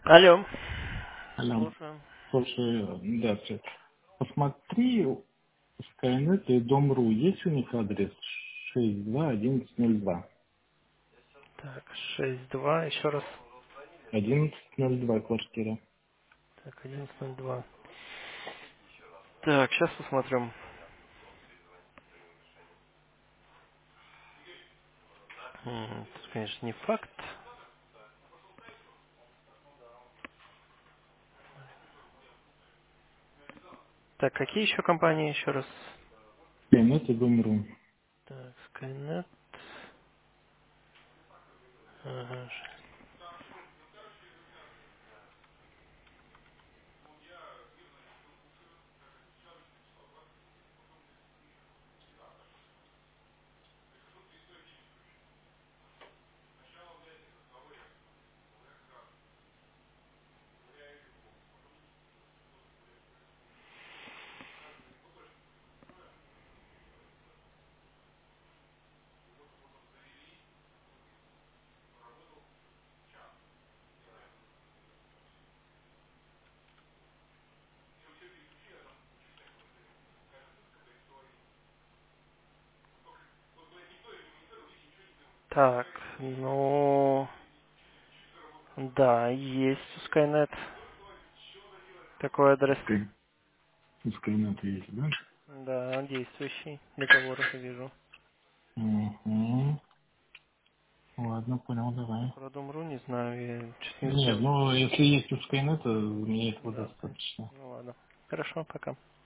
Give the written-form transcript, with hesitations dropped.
Алло. Алло. Слушаю. Слушай, да, всё. Посмотри, в Skynet и Дом.ру есть у них адрес 621102. Так, 6-2, еще раз. 1102 квартира. Так, 11:02. Так, сейчас посмотрим. Тут, конечно, не факт. Так, какие еще компании еще раз? Skynet и Дом.ру. Так, Skynet. Ага. Так, ну, да, есть у Skynet такой адрес. У Skynet есть, да? Да, действующий договор уже вижу. Угу. Ладно, понял, давай. Про Дом.ру не знаю, я чуть не Нет, успел. ну если есть у Skynet, мне этого Да, окей. достаточно. Ну ладно. Хорошо, пока.